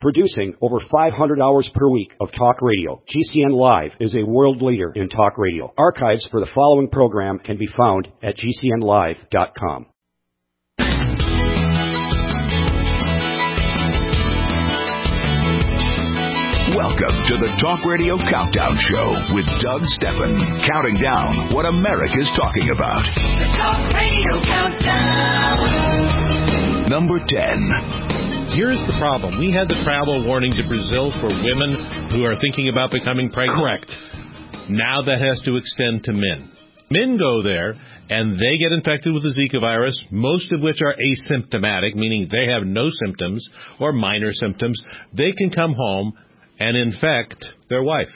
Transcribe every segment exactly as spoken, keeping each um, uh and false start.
Producing over five hundred hours per week of talk radio, G C N Live is a world leader in talk radio. Archives for the following program can be found at G C N live dot com. Welcome to the Talk Radio Countdown Show with Doug Stephan, counting down what America's talking about. The Talk Radio Countdown. Number ten. Here's the problem. We had the travel warning to Brazil for women who are thinking about becoming pregnant. Correct. Now that has to extend to men. Men go there, and they get infected with the Zika virus, most of which are asymptomatic, meaning they have no symptoms or minor symptoms. They can come home and infect their wife.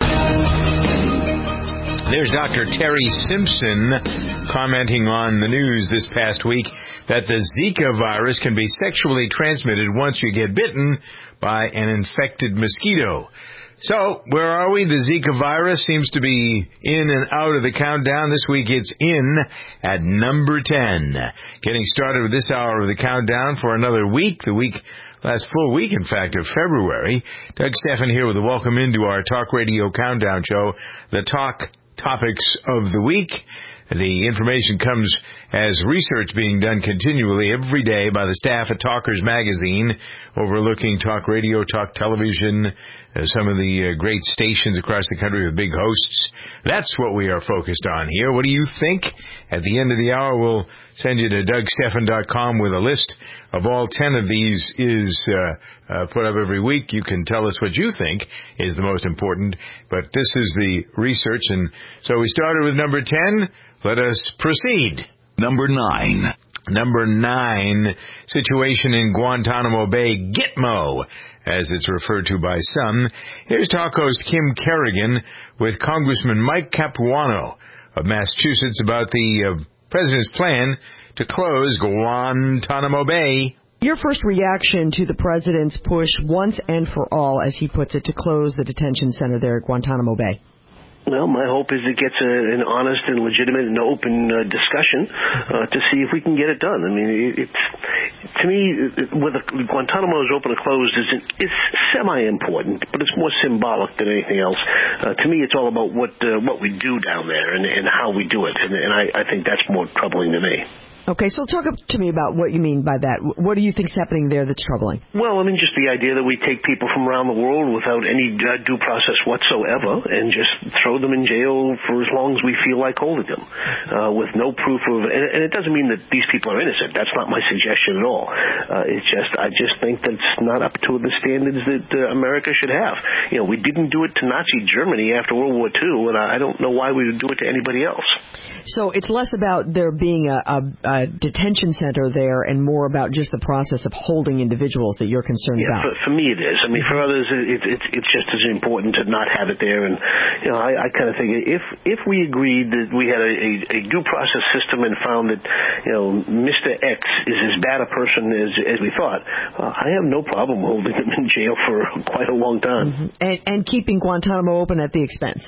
There's Doctor Terry Simpson commenting on the news this past week that the Zika virus can be sexually transmitted once you get bitten by an infected mosquito. So, where are we? The Zika virus seems to be in and out of the countdown. This week it's in at number ten. Getting started with this hour of the countdown for another week, the week last full week, in fact, of February. Doug Stephan here with a welcome into our Talk Radio Countdown Show, the Talk Topics of the Week. The information comes as research being done continually every day by the staff at Talkers Magazine, overlooking talk radio, talk television, uh, some of the uh, great stations across the country with big hosts. That's what we are focused on here. What do you think? At the end of the hour, we'll send you to Doug Stephan dot com with a list of all ten of these is uh, uh, put up every week. You can tell us what you think is the most important, but this is the research. And so we started with number ten. Let us proceed. Number nine. Number nine, situation in Guantanamo Bay, Gitmo, as it's referred to by some. Here's talk host Kim Kerrigan with Congressman Mike Capuano of Massachusetts about the uh, president's plan to close Guantanamo Bay. Your first reaction to the president's push once and for all, as he puts it, to close the detention center there at Guantanamo Bay? Well, my hope is it gets a, an honest and legitimate and open uh, discussion uh, to see if we can get it done. I mean, it, it's to me, whether Guantanamo is open or closed is it's semi-important, but it's more symbolic than anything else. Uh, to me, it's all about what uh, what we do down there and, and how we do it, and, and I, I think that's more troubling to me. Okay, so talk to me about what you mean by that. What do you think is happening there that's troubling? Well, I mean, just the idea that we take people from around the world without any uh, due process whatsoever and just throw them in jail for as long as we feel like holding them, uh, with no proof of, and, and it doesn't mean that these people are innocent. That's not my suggestion at all. Uh, it's just, I just think that it's not up to the standards that uh, America should have. You know, we didn't do it to Nazi Germany after World War Two, and I don't know why we would do it to anybody else. So it's less about there being a, a, a detention center there and more about just the process of holding individuals that you're concerned yeah, about. For, for me it is. I mean, for others, it, it, it's just as important to not have it there. And, you know, I, I kind of think if if we agreed that we had a, a, a due process system and found that, you know, Mister X is as bad a person as, as we thought, uh, I have no problem holding him in jail for quite a long time. Mm-hmm. And, and keeping Guantanamo open at the expense.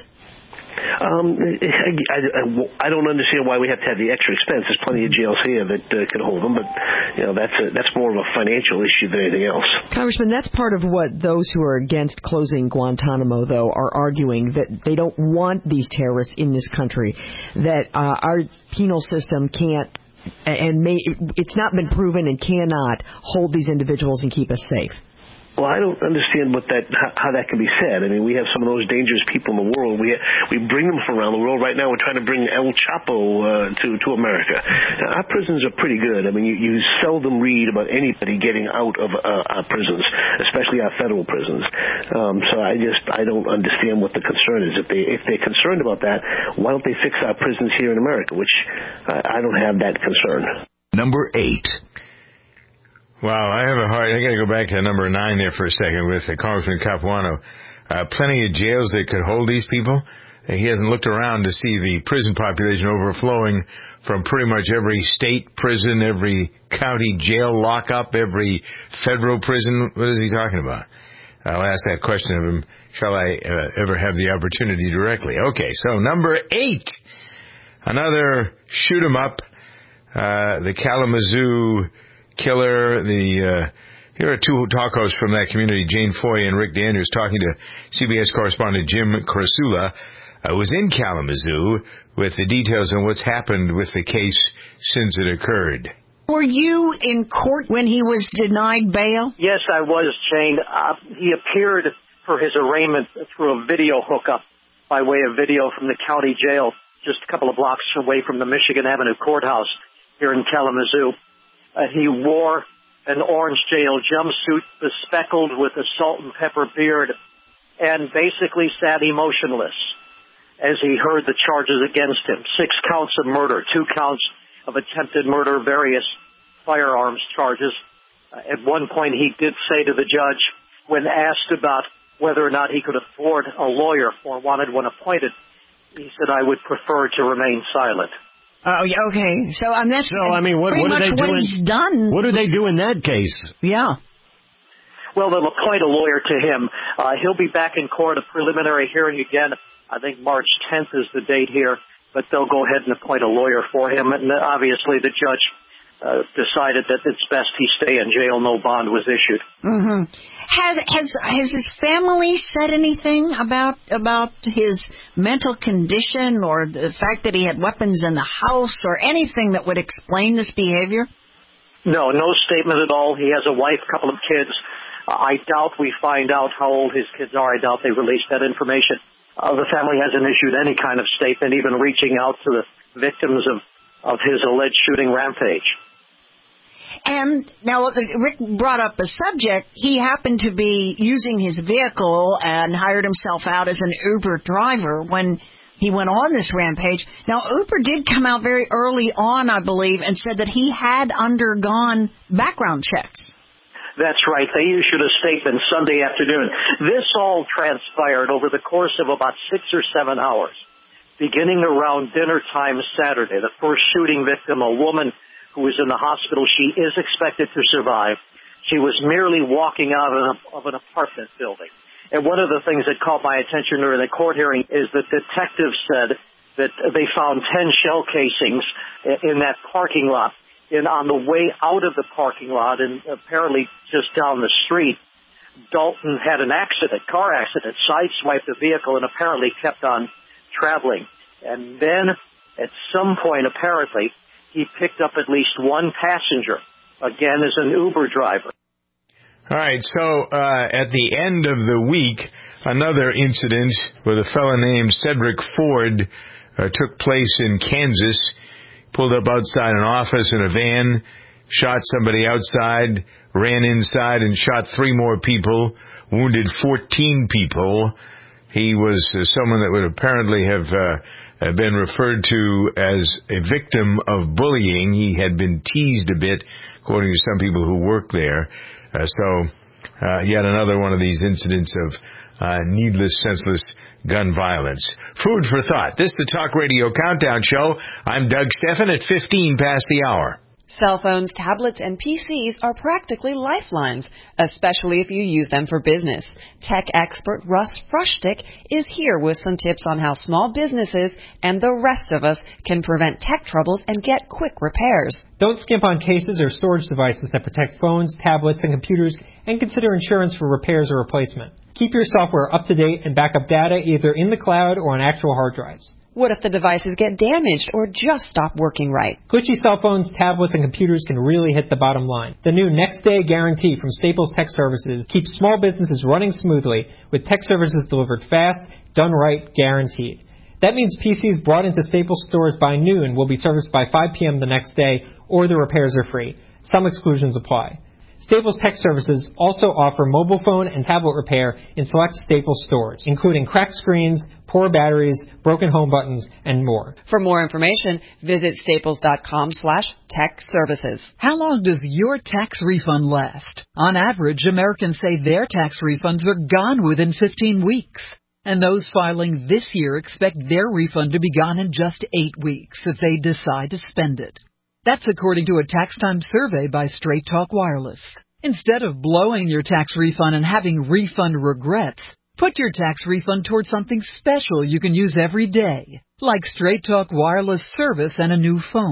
Um, I, I, I don't understand why we have to have the extra expense. There's plenty of jails here that uh, can hold them, but you know that's a, that's more of a financial issue than anything else. Congressman, that's part of what those who are against closing Guantanamo, though, are arguing, that they don't want these terrorists in this country, that uh, our penal system can't, and may, it's not been proven and cannot hold these individuals and keep us safe. Well, I don't understand what that how that can be said. I mean, we have some of those dangerous people in the world. We we bring them from around the world. Right now, we're trying to bring El Chapo uh, to to America. Now, our prisons are pretty good. I mean, you, you seldom read about anybody getting out of uh, our prisons, especially our federal prisons. Um, so I just I don't understand what the concern is. If they if they're concerned about that, why don't they fix our prisons here in America? Which I, I don't have that concern. Number eight. Wow, I have a hard, I gotta go back to number nine there for a second with uh, Congressman Capuano. Uh, plenty of jails that could hold these people. Uh, he hasn't looked around to see the prison population overflowing from pretty much every state prison, every county jail lockup, every federal prison. What is he talking about? I'll ask that question of him. Shall I uh, ever have the opportunity directly? Okay, so number eight. Another shoot 'em up. Uh, the Kalamazoo killer, the uh, Here are two talk hosts from that community, Jane Foy and Rick Daniels, talking to C B S correspondent Jim Krasula, uh, was in Kalamazoo with the details on what's happened with the case since it occurred. Were you in court when he was denied bail? Yes, I was, Jane. Uh, he appeared for his arraignment through a video hookup by way of video from the county jail just a couple of blocks away from the Michigan Avenue courthouse here in Kalamazoo. Uh, he wore an orange jail jumpsuit bespeckled with a salt and pepper beard and basically sat emotionless as he heard the charges against him. Six counts of murder, two counts of attempted murder, various firearms charges. Uh, at one point he did say to the judge, when asked about whether or not he could afford a lawyer or wanted one appointed, he said, I would prefer to remain silent. Oh, okay. So, um, that's so, I mean, what, pretty what do much they do what in, he's done. What do they do in that case? Yeah. Well, they'll appoint a lawyer to him. Uh, he'll be back in court, a preliminary hearing again. I think March tenth is the date here, but they'll go ahead and appoint a lawyer for him. And obviously the judge uh, decided that it's best he stay in jail. No bond was issued. Mm-hmm. Has has has his family said anything about about his mental condition or the fact that he had weapons in the house or anything that would explain this behavior? No, no statement at all. He has a wife, a couple of kids. Uh, I doubt we find out how old his kids are. I doubt they released that information. Uh, the family hasn't issued any kind of statement, even reaching out to the victims of, of his alleged shooting rampage. And now Rick brought up a subject. He happened to be using his vehicle and hired himself out as an Uber driver when he went on this rampage. Now, Uber did come out very early on, I believe, and said that he had undergone background checks. That's right. They issued a statement Sunday afternoon. This all transpired over the course of about six or seven hours, beginning around dinner time Saturday. The first shooting victim, a woman who was in the hospital, she is expected to survive. She was merely walking out of, a, of an apartment building. And one of the things that caught my attention during the court hearing is that detectives said that they found ten shell casings in that parking lot. And on the way out of the parking lot, and apparently just down the street, Dalton had an accident, car accident, sideswiped the vehicle and apparently kept on traveling. And then at some point, apparently, he picked up at least one passenger, again as an Uber driver. All right, so uh, at the end of the week, another incident with a fellow named Cedric Ford uh, took place in Kansas. Pulled up outside an office in a van, shot somebody outside, ran inside and shot three more people, wounded fourteen people. He was uh, someone that would apparently have uh, been referred to as a victim of bullying. He had been teased a bit, according to some people who work there. Uh, so uh, yet another one of these incidents of uh, needless, senseless gun violence. Food for thought. This is the Talk Radio Countdown Show. I'm Doug Stephan at fifteen past the hour. Cell phones, tablets, and P Cs are practically lifelines, especially if you use them for business. Tech expert Russ Frushtick is here with some tips on how small businesses and the rest of us can prevent tech troubles and get quick repairs. Don't skimp on cases or storage devices that protect phones, tablets, and computers, and consider insurance for repairs or replacement. Keep your software up to date and back up data either in the cloud or on actual hard drives. What if the devices get damaged or just stop working right? Glitchy cell phones, tablets, and computers can really hit the bottom line. The new Next Day Guarantee from Staples Tech Services keeps small businesses running smoothly with tech services delivered fast, done right, guaranteed. That means P Cs brought into Staples stores by noon will be serviced by five p.m. the next day, or the repairs are free. Some exclusions apply. Staples Tech Services also offer mobile phone and tablet repair in select Staples stores, including cracked screens, poor batteries, broken home buttons, and more. For more information, visit staples.com slash tech services. How long does your tax refund last? On average, Americans say their tax refunds are gone within fifteen weeks. And those filing this year expect their refund to be gone in just eight weeks if they decide to spend it. That's according to a tax time survey by Straight Talk Wireless. Instead of blowing your tax refund and having refund regrets, put your tax refund towards something special you can use every day, like Straight Talk Wireless service and a new phone.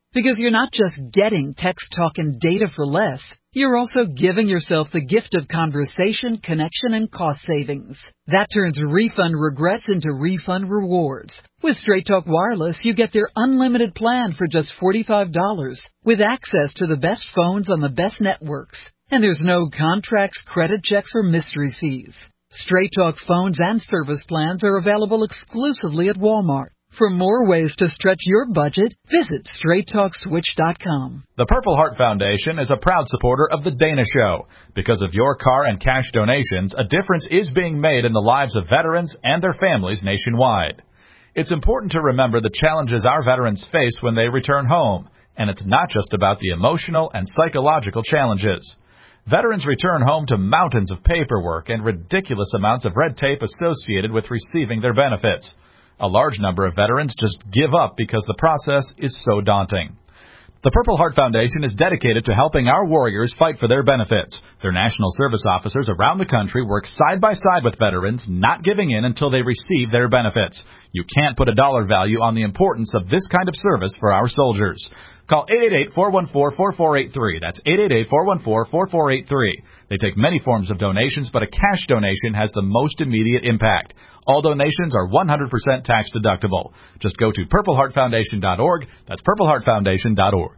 Because you're not just getting text, talk, and data for less, you're also giving yourself the gift of conversation, connection, and cost savings. That turns refund regrets into refund rewards. With Straight Talk Wireless, you get their unlimited plan for just forty-five dollars, with access to the best phones on the best networks. And there's no contracts, credit checks, or mystery fees. Straight Talk phones and service plans are available exclusively at Walmart. For more ways to stretch your budget, visit straight talk switch dot com. The Purple Heart Foundation is a proud supporter of The Dana Show. Because of your car and cash donations, a difference is being made in the lives of veterans and their families nationwide. It's important to remember the challenges our veterans face when they return home, and it's not just about the emotional and psychological challenges. Veterans return home to mountains of paperwork and ridiculous amounts of red tape associated with receiving their benefits. A large number of veterans just give up because the process is so daunting. The Purple Heart Foundation is dedicated to helping our warriors fight for their benefits. Their national service officers around the country work side by side with veterans, not giving in until they receive their benefits. You can't put a dollar value on the importance of this kind of service for our soldiers. Call eight eight eight, four one four, four four eight three. That's eight eight eight, four one four, four four eight three. They take many forms of donations, but a cash donation has the most immediate impact. All donations are one hundred percent tax deductible. Just go to purple heart foundation dot org. That's purple heart foundation dot org.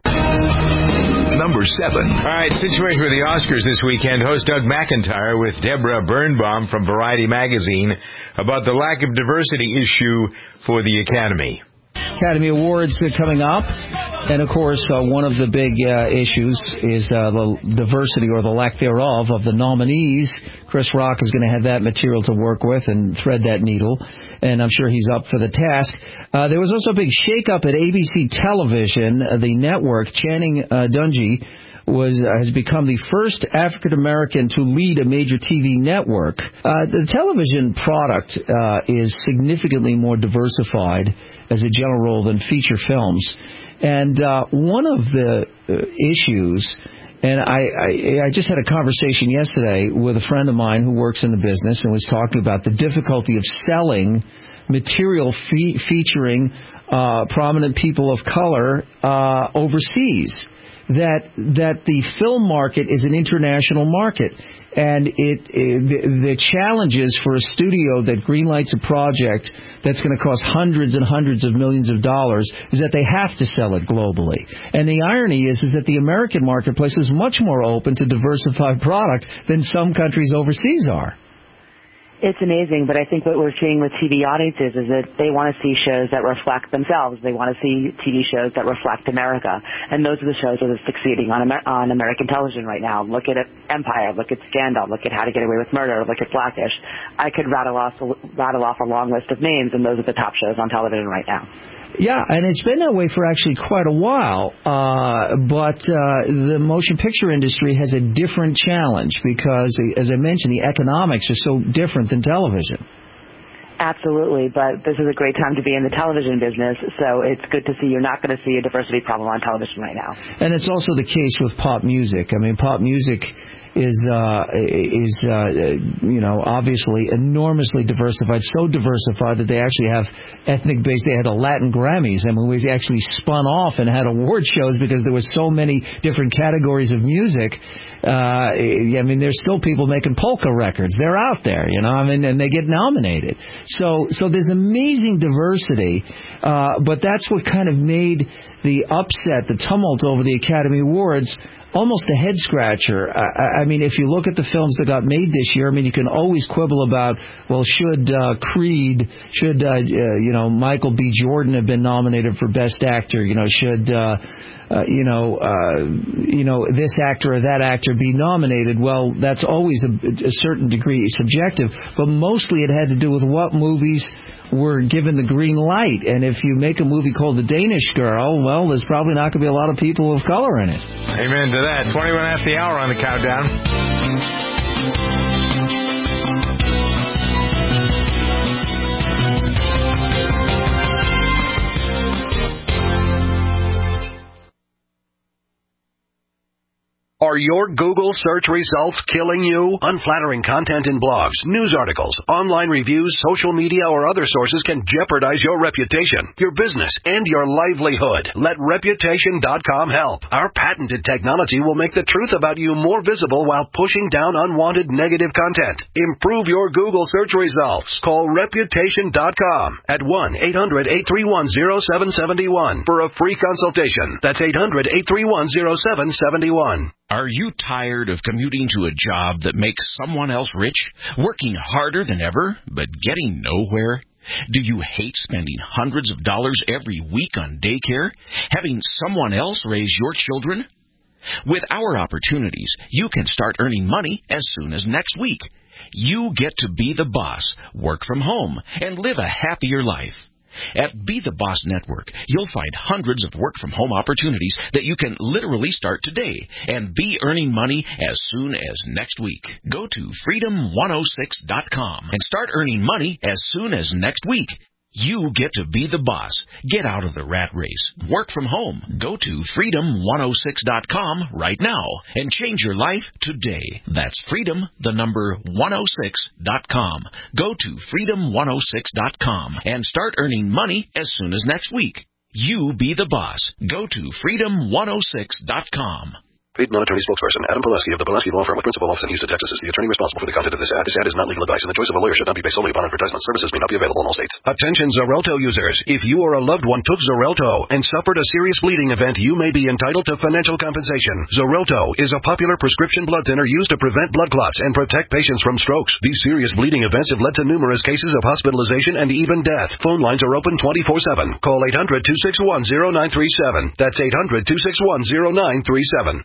Number seven. All right, situation with the Oscars this weekend. Host Doug McIntyre with Deborah Birnbaum from Variety Magazine about the lack of diversity issue for the Academy. Academy Awards are coming up, and of course uh, one of the big uh, issues is uh, the diversity or the lack thereof of the nominees. Chris Rock is going to have that material to work with and thread that needle, and I'm sure he's up for the task. Uh, there was also a big shakeup at A B C Television, uh, the network. Channing uh, Dungey was uh, has become the first African American to lead a major T V network. Uh, the television product uh, is significantly more diversified as a general rule than feature films. And uh, one of the uh, issues, and I, I, I just had a conversation yesterday with a friend of mine who works in the business and was talking about the difficulty of selling material fe- featuring uh, prominent people of color uh, overseas. That that the film market is an international market, and it, it the challenges for a studio that greenlights a project that's going to cost hundreds and hundreds of millions of dollars is that they have to sell it globally. And the irony is is that the American marketplace is much more open to diversified product than some countries overseas are. It's amazing, but I think what we're seeing with T V audiences is that they want to see shows that reflect themselves. They want to see T V shows that reflect America, and those are the shows that are succeeding on Amer- on American television right now. Look at Empire, look at Scandal, look at How to Get Away with Murder, look at Blackish. I could rattle off rattle off a long list of names, and those are the top shows on television right now. Yeah, and it's been that way for actually quite a while, uh, but uh, the motion picture industry has a different challenge because, as I mentioned, the economics are so different than television. Absolutely, but this is a great time to be in the television business, so it's good to see you're not going to see a diversity problem on television right now. And it's also the case with pop music. I mean, pop music is, uh, is uh, you know, obviously enormously diversified, so diversified that they actually have ethnic base. They had a Latin Grammys. I mean, we actually spun off and had award shows because there were so many different categories of music. Uh, I mean, there's still people making polka records. They're out there, you know, I mean, and they get nominated. So, so there's amazing diversity, uh, but that's what kind of made the upset, the tumult over the Academy Awards almost a head-scratcher. I, I mean, if you look at the films that got made this year, I mean, you can always quibble about, well, should uh, Creed, should, uh, uh, you know, Michael B. Jordan have been nominated for Best Actor? You know, should, uh, uh, you know, uh, you know, this actor or that actor be nominated? Well, that's always a, a certain degree subjective, but mostly it had to do with what movies were given the green light. And if you make a movie called The Danish Girl, well, there's probably not going to be a lot of people of color in it. Amen to that. twenty-one after the hour on the countdown. Are your Google search results killing you? Unflattering content in blogs, news articles, online reviews, social media, or other sources can jeopardize your reputation, your business, and your livelihood. Let Reputation dot com help. Our patented technology will make the truth about you more visible while pushing down unwanted negative content. Improve your Google search results. Call Reputation dot com at one eight hundred eight three one zero seven seven one for a free consultation. That's eight hundred eight three one zero seven seven one. Are you tired of commuting to a job that makes someone else rich, working harder than ever, but getting nowhere? Do you hate spending hundreds of dollars every week on daycare, having someone else raise your children? With our opportunities, you can start earning money as soon as next week. You get to be the boss, work from home, and live a happier life. At Be the Boss Network, you'll find hundreds of work-from-home opportunities that you can literally start today and be earning money as soon as next week. Go to freedom one oh six dot com and start earning money as soon as next week. You get to be the boss. Get out of the rat race. Work from home. Go to freedom one oh six dot com right now and change your life today. That's freedom, the number one oh six dot com. Go to freedom one oh six dot com and start earning money as soon as next week. You be the boss. Go to freedom one oh six dot com. Paid non-attorney spokesperson Adam Pulaski of the Pulaski Law Firm with principal office in Houston, Texas is the attorney responsible for the content of this ad. This ad is not legal advice, and the choice of a lawyer should not be based solely upon advertisement. Services may not be available in all states. Attention Xarelto users. If you or a loved one took Xarelto and suffered a serious bleeding event, you may be entitled to financial compensation. Xarelto is a popular prescription blood thinner used to prevent blood clots and protect patients from strokes. These serious bleeding events have led to numerous cases of hospitalization and even death. Phone lines are open twenty-four seven. Call eight hundred two six one zero nine three seven. That's eight hundred two six one zero nine three seven.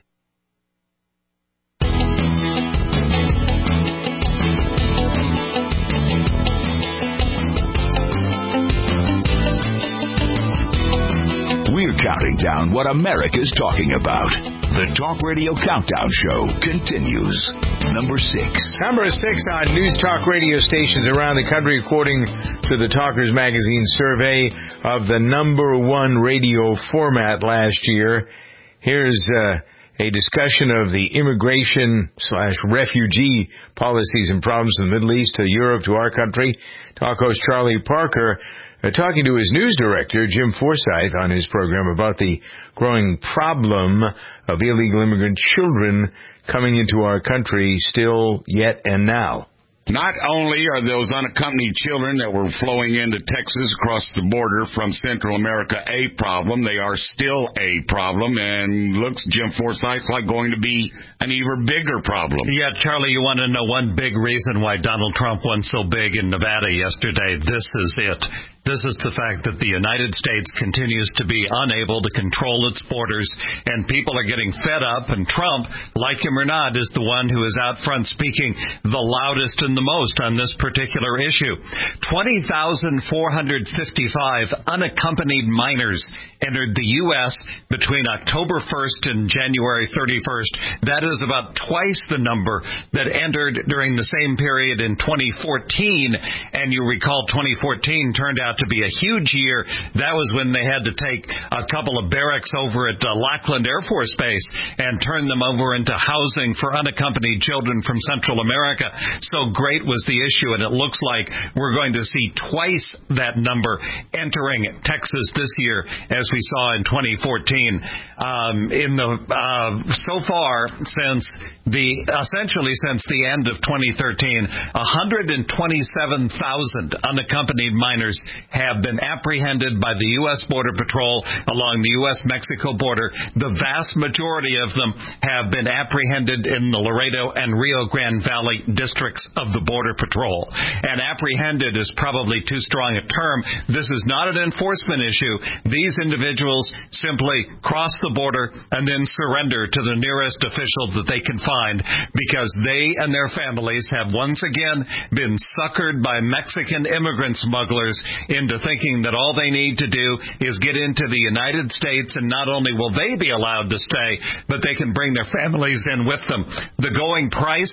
We're counting down what America's talking about. The Talk Radio Countdown Show continues. Number six. Number six on news talk radio stations around the country, according to the Talkers Magazine survey of the number one radio format last year. Here's uh, a discussion of the immigration slash refugee policies and problems in the Middle East to Europe to our country. Talk host Charlie Parker Uh, talking to his news director, Jim Forsyth, on his program about the growing problem of illegal immigrant children coming into our country still, yet, and now. Not only are those unaccompanied children that were flowing into Texas across the border from Central America a problem, they are still a problem, and looks, Jim Forsyth's like going to be an even bigger problem. Yeah, Charlie, you want to know one big reason why Donald Trump won so big in Nevada yesterday? This is it. This is the fact that the United States continues to be unable to control its borders, and people are getting fed up, and Trump, like him or not, is the one who is out front speaking the loudest and the most on this particular issue. twenty thousand four hundred fifty-five unaccompanied minors entered the U S between October first and January thirty-first. That is about twice the number that entered during the same period in twenty fourteen, and you recall twenty fourteen turned out to be a huge year. That was when they had to take a couple of barracks over at uh, Lackland Air Force Base and turn them over into housing for unaccompanied children from Central America. So great was the issue, and it looks like we're going to see twice that number entering Texas this year as we saw in twenty fourteen. Um, in the uh, so far since the essentially since the end of twenty thirteen, one hundred twenty-seven thousand unaccompanied minors have been apprehended by the U S Border Patrol along the U S Mexico border. The vast majority of them have been apprehended in the Laredo and Rio Grande Valley districts of the Border Patrol. And apprehended is probably too strong a term. This is not an enforcement issue. These individuals simply cross the border and then surrender to the nearest official that they can find, because they and their families have once again been suckered by Mexican immigrant smugglers into thinking that all they need to do is get into the United States, and not only will they be allowed to stay, but they can bring their families in with them. The going price,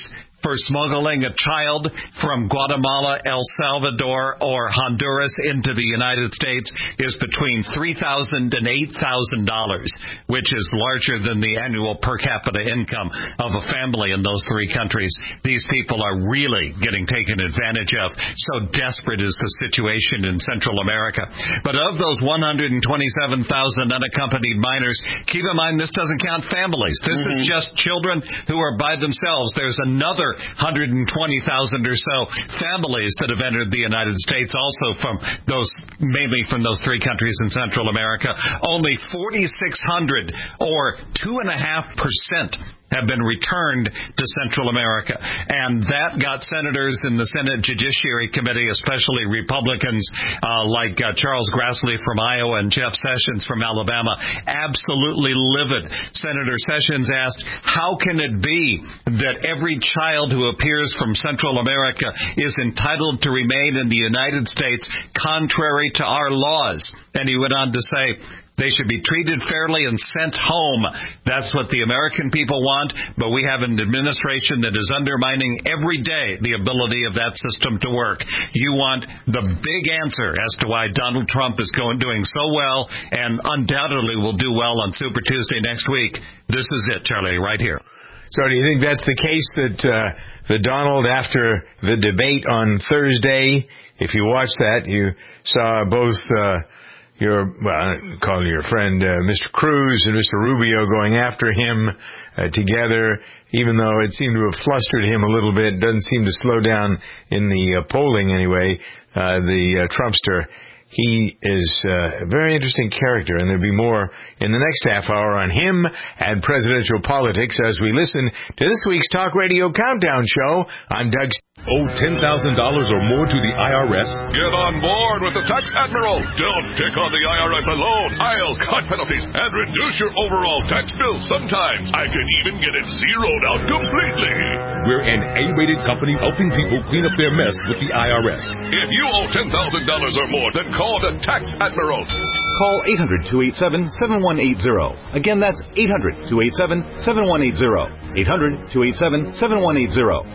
for smuggling a child from Guatemala, El Salvador, or Honduras into the United States is between three thousand dollars and eight thousand dollars, which is larger than the annual per capita income of a family in those three countries. These people are really getting taken advantage of. So desperate is the situation in Central America. But of those one hundred twenty-seven thousand unaccompanied minors, keep in mind this doesn't count families. This mm-hmm. is just children who are by themselves. There's another one hundred twenty thousand or so families that have entered the United States, also from those, mainly from those three countries in Central America. Only forty-six hundred, or two and a half percent, have been returned to Central America. And that got senators in the Senate Judiciary Committee, especially Republicans uh, like uh, Charles Grassley from Iowa and Jeff Sessions from Alabama, absolutely livid. Senator Sessions asked, how can it be that every child who appears from Central America is entitled to remain in the United States contrary to our laws? And he went on to say, they should be treated fairly and sent home. That's what the American people want, but we have an administration that is undermining every day the ability of that system to work. You want the big answer as to why Donald Trump is going doing so well and undoubtedly will do well on Super Tuesday next week. This is it, Charlie, right here. So do you think that's the case that uh, the Donald, after the debate on Thursday, if you watched that, you saw both uh, your, well, calling your friend uh, Mister Cruz and Mister Rubio going after him uh, together, even though it seemed to have flustered him a little bit. Doesn't seem to slow down in the uh, polling anyway, uh, the uh, Trumpster. He is uh, a very interesting character, and there'll be more in the next half hour on him and presidential politics as we listen to this week's Talk Radio Countdown Show. I'm Doug. Owe ten thousand dollars or more to the I R S? Get on board with the Tax Admiral. Don't take on the I R S alone. I'll cut penalties and reduce your overall tax bill. Sometimes I can even get it zeroed out completely. We're an A-rated company helping people clean up their mess with the I R S. If you owe ten thousand dollars or more, then call the Tax Admiral. Call eight hundred, two eight seven, seven one eight zero. Again, that's eight hundred, two eight seven, seven one eight zero. eight hundred, two eight seven, seven one eight zero.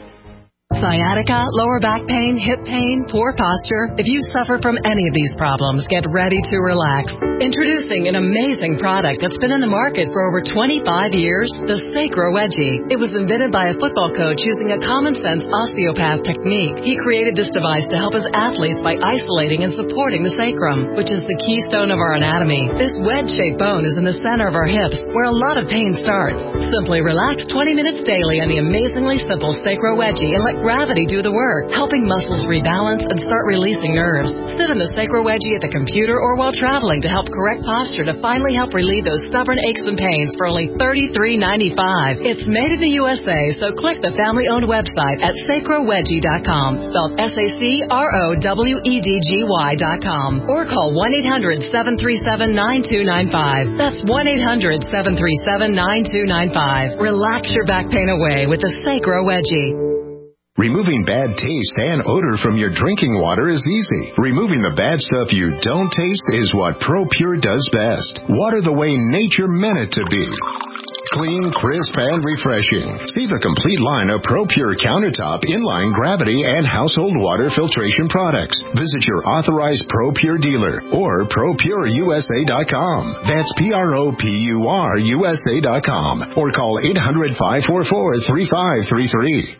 Sciatica, lower back pain, hip pain, poor posture. If you suffer from any of these problems, get ready to relax. Introducing an amazing product that's been in the market for over twenty-five years, the Sacro Wedgie. It was invented by a football coach using a common-sense osteopath technique. He created this device to help his athletes by isolating and supporting the sacrum, which is the keystone of our anatomy. This wedge-shaped bone is in the center of our hips, where a lot of pain starts. Simply relax twenty minutes daily on the amazingly simple Sacro Wedgie and let gravity do the work, helping muscles rebalance and start releasing nerves. Sit on the Sacro Wedgie at the computer or while traveling to help correct posture to finally help relieve those stubborn aches and pains for only thirty-three ninety-five. It's made in the U S A, so click the family-owned website at sacro wedgie dot com, spelled S A C R O W E D G Y dot com, or call one eight hundred, seven three seven, nine two nine five. That's one eight hundred, seven three seven, nine two nine five. Relax your back pain away with the Sacro Wedgie. Removing bad taste and odor from your drinking water is easy. Removing the bad stuff you don't taste is what ProPure does best. Water the way nature meant it to be. Clean, crisp, and refreshing. See the complete line of ProPure countertop, inline, gravity, and household water filtration products. Visit your authorized ProPure dealer or pro pure U S A dot com. That's P R O P U R U S A dot com. Or call eight hundred, five four four, three five three three.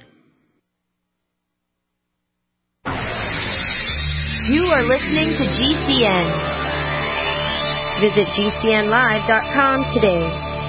You are listening to G C N. Visit G C N live dot com today.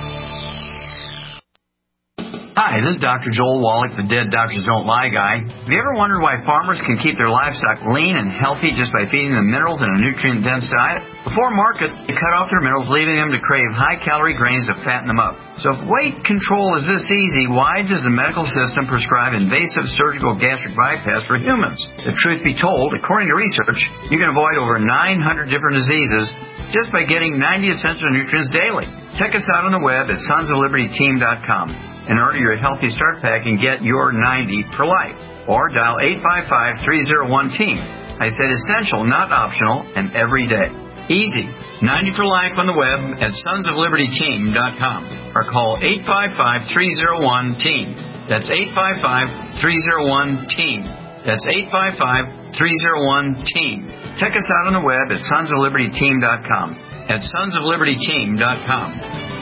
Hi, this is Doctor Joel Wallach, the Dead Doctors Don't Lie guy. Have you ever wondered why farmers can keep their livestock lean and healthy just by feeding them minerals in a nutrient-dense diet? Before market, they cut off their minerals, leaving them to crave high-calorie grains to fatten them up. So if weight control is this easy, why does the medical system prescribe invasive surgical gastric bypass for humans? The truth be told, according to research, you can avoid over nine hundred different diseases just by getting ninety essential nutrients daily. Check us out on the web at sons of liberty team dot com and order your Healthy Start Pack and get your ninety for life. Or dial eight five five, three oh one, team. I said essential, not optional, and every day. Easy. ninety for life on the web at sons of liberty team dot com or call eight five five, three oh one, team. That's eight five five, three oh one, TEAM. That's eight five five, three oh one, TEAM. Check us out on the web at sons of liberty team dot com. At sons of liberty team dot com.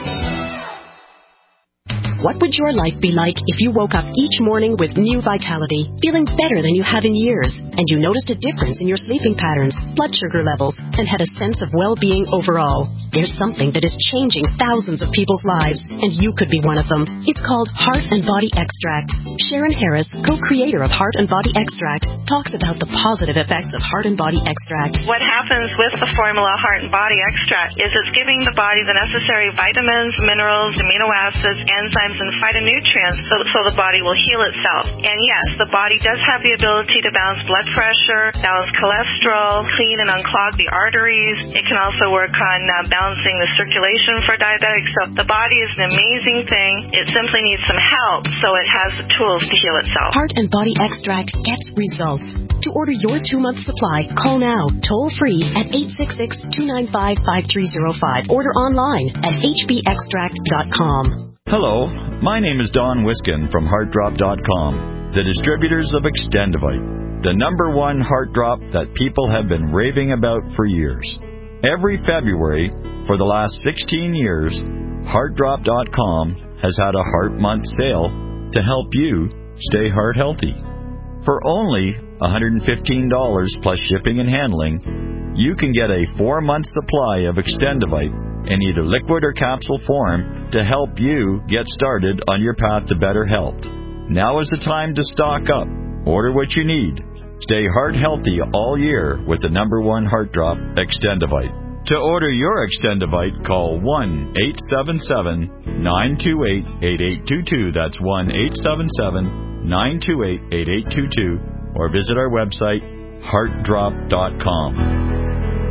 What would your life be like if you woke up each morning with new vitality, feeling better than you have in years, and you noticed a difference in your sleeping patterns, blood sugar levels, and had a sense of well-being overall? There's something that is changing thousands of people's lives, and you could be one of them. It's called Heart and Body Extract. Sharon Harris, co-creator of Heart and Body Extract, talks about the positive effects of Heart and Body Extract. What happens with the formula Heart and Body Extract is it's giving the body the necessary vitamins, minerals, amino acids, enzymes, and phytonutrients so, so the body will heal itself. And yes, the body does have the ability to balance blood pressure, balance cholesterol, clean and unclog the arteries. It can also work on uh, balancing the circulation for diabetics. So the body is an amazing thing. It simply needs some help so it has the tools to heal itself. Heart and Body Extract gets results. To order your two-month supply, call now, toll-free at eight six six, two nine five, five three zero five. Order online at h b extract dot com. Hello, my name is Don Wiskin from heart drop dot com, the distributors of Extendivite, the number one heart drop that people have been raving about for years. Every February, for the last sixteen years, heart drop dot com has had a Heart Month sale to help you stay heart healthy. For only one hundred fifteen dollars plus shipping and handling, you can get a four-month supply of Extendivite in either liquid or capsule form to help you get started on your path to better health. Now is the time to stock up. Order what you need. Stay heart healthy all year with the number one heart drop, Extendivite. To order your Extendivite, call one eight seven seven, nine two eight, eight eight two two. That's one eight seven seven, nine two eight, eight eight two two. Or visit our website, heart drop dot com.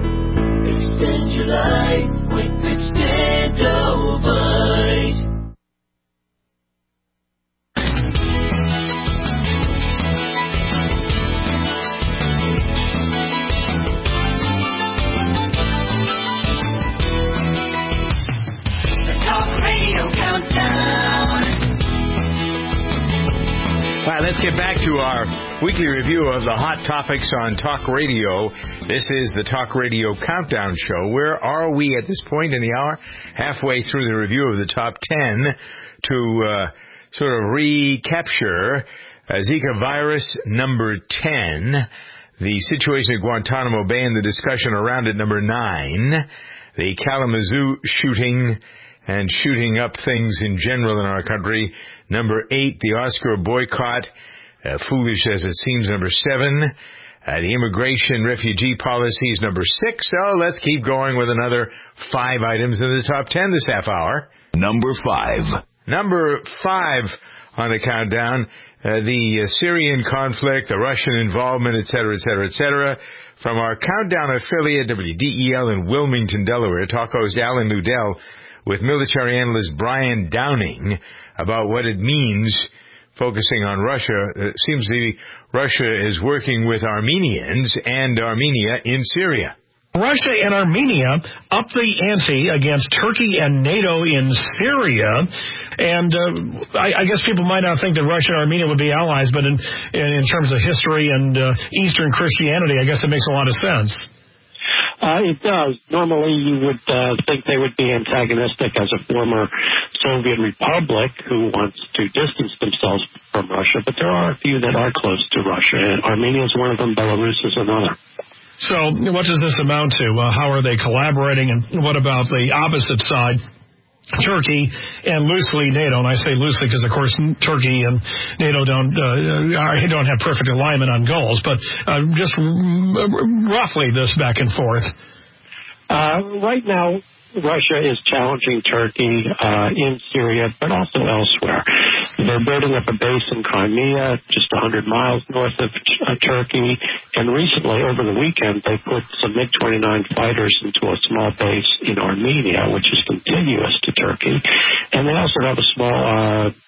Extend your life with Extendivite. The Talk Radio Countdown. All right, let's get back to our weekly review of the hot topics on Talk Radio. This is the Talk Radio Countdown Show. Where are we at this point in the hour? Halfway through the review of the top ten to uh, sort of recapture uh, Zika virus number ten, the situation at Guantanamo Bay and the discussion around it number nine, the Kalamazoo shooting and shooting up things in general in our country, number eight, the Oscar boycott, uh, foolish as it seems, number seven, uh, the immigration refugee policies, number six. So let's keep going with another five items in the top ten this half hour. Number five. Number five on the countdown, uh, the uh, Syrian conflict, the Russian involvement, et cetera, et cetera, et cetera. From our countdown affiliate, W D E L in Wilmington, Delaware, talk host Alan Nudell with military analyst Brian Downing about what it means, focusing on Russia. It seems the Russia is working with Armenians and Armenia in Syria. Russia and Armenia up the ante against Turkey and NATO in Syria. And uh, I, I guess people might not think that Russia and Armenia would be allies, but in, in terms of history and uh, Eastern Christianity, I guess it makes a lot of sense. Uh, it does. Normally you would uh, think they would be antagonistic as a former Soviet republic who wants to distance themselves from Russia, but there are a few that are close to Russia, and Armenia is one of them, Belarus is another. So what does this amount to? Uh, how are they collaborating, and what about the opposite side? Turkey and loosely NATO, and I say loosely because, of course, Turkey and NATO don't uh, don't have perfect alignment on goals, but uh, just roughly this back and forth. Uh, right now, Russia is challenging Turkey uh, in Syria, but also elsewhere. They're building up a base in Crimea, just one hundred miles north of uh, Turkey, and recently, over the weekend, they put some MiG twenty-nine fighters into a small base in Armenia, which is contiguous to Turkey, and they also have a small uh,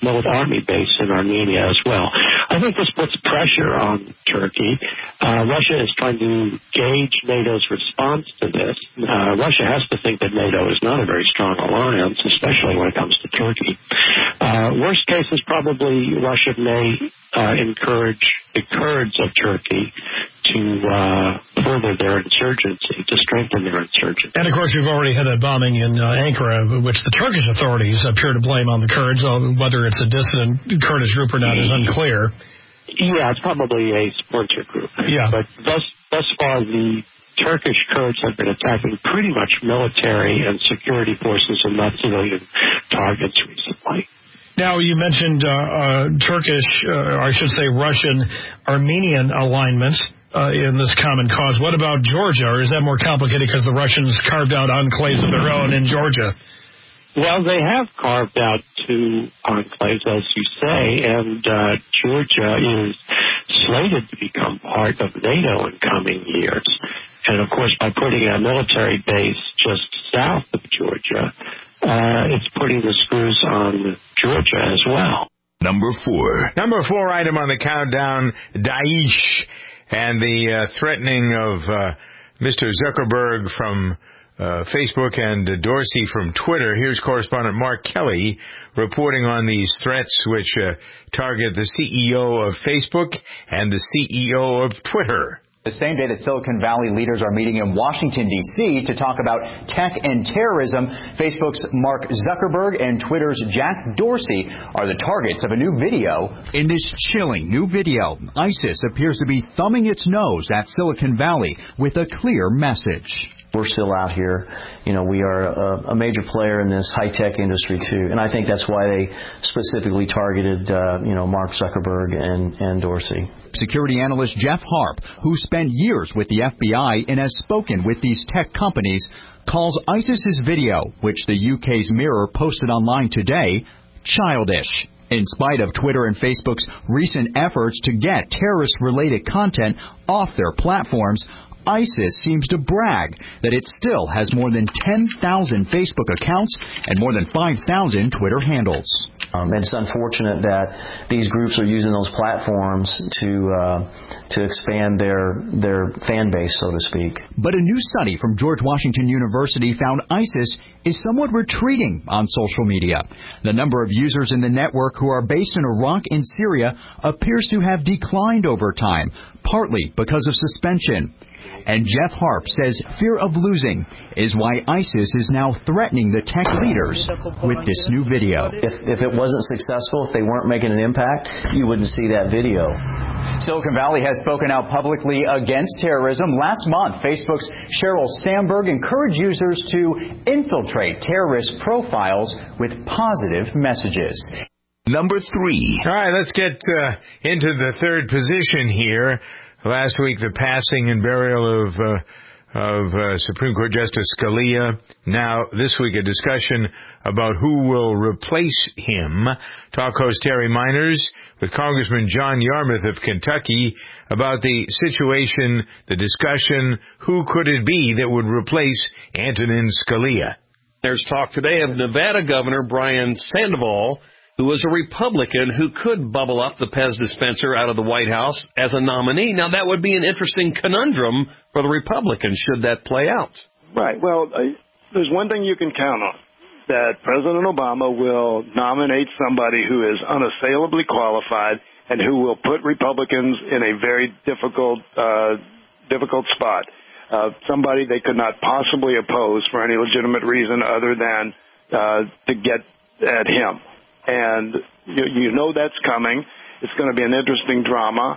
military army base in Armenia as well. I think this puts pressure on Turkey. Uh, Russia is trying to gauge NATO's response to this. Uh, Russia has to think that NATO is not a very strong alliance, especially when it comes to Turkey. Uh, worst case is probably Russia may uh, encourage the Kurds of Turkey to uh, further their insurgency, to strengthen their insurgency. And, of course, you've already had that bombing in uh, Ankara, which the Turkish authorities appear to blame on the Kurds, whether it's a dissident Kurdish group or not is unclear. Yeah, it's probably a splinter group. Yeah. But thus, thus far, the Turkish Kurds have been attacking pretty much military and security forces and not civilian targets recently. Now, you mentioned uh, uh, Turkish, uh, I should say Russian-Armenian alignments uh, in this common cause. What about Georgia, or is that more complicated because the Russians carved out enclaves of their own in Georgia? Well, they have carved out two enclaves, as you say, and uh, Georgia is slated to become part of NATO in coming years. And, of course, by putting a military base just south of Georgia, uh, it's putting the screws on Georgia as well. Number four. Number four item on the countdown, Daesh and the uh, threatening of uh, Mister Zuckerberg from uh, Facebook and uh, Dorsey from Twitter. Here's correspondent Mark Kelly reporting on these threats which uh, target the C E O of Facebook and the C E O of Twitter. The same day that Silicon Valley leaders are meeting in Washington, D C to talk about tech and terrorism, Facebook's Mark Zuckerberg and Twitter's Jack Dorsey are the targets of a new video. In this chilling new video, ISIS appears to be thumbing its nose at Silicon Valley with a clear message. We're still out here. You know, we are a, a major player in this high-tech industry, too. And I think that's why they specifically targeted, uh, you know, Mark Zuckerberg and, and Dorsey. Security analyst Jeff Harp, who spent years with the F B I and has spoken with these tech companies, calls ISIS's video, which the U K's Mirror posted online today, childish. In spite of Twitter and Facebook's recent efforts to get terrorist-related content off their platforms, ISIS seems to brag that it still has more than ten thousand Facebook accounts and more than five thousand Twitter handles. Um, and it's unfortunate that these groups are using those platforms to uh, to expand their their fan base, so to speak. But a new study from George Washington University found ISIS is somewhat retreating on social media. The number of users in the network who are based in Iraq and Syria appears to have declined over time, partly because of suspension. And Jeff Harp says fear of losing is why ISIS is now threatening the tech leaders with this new video. If, if it wasn't successful, if they weren't making an impact, you wouldn't see that video. Silicon Valley has spoken out publicly against terrorism. Last month, Facebook's Sheryl Sandberg encouraged users to infiltrate terrorist profiles with positive messages. Number three. All right, let's get uh, into the third position here. Last week, the passing and burial of uh, of uh, Supreme Court Justice Scalia. Now, this week, a discussion about who will replace him. Talk host Terry Miners with Congressman John Yarmuth of Kentucky about the situation, the discussion, who could it be that would replace Antonin Scalia. There's talk today of Nevada Governor Brian Sandoval, who was a Republican who could bubble up the Pez dispenser out of the White House as a nominee. Now, that would be an interesting conundrum for the Republicans, should that play out. Right. Well, uh, there's one thing you can count on, that President Obama will nominate somebody who is unassailably qualified and who will put Republicans in a very difficult, uh, difficult spot. Uh, somebody they could not possibly oppose for any legitimate reason other than uh, to get at him. And you, you know that's coming. It's going to be an interesting drama.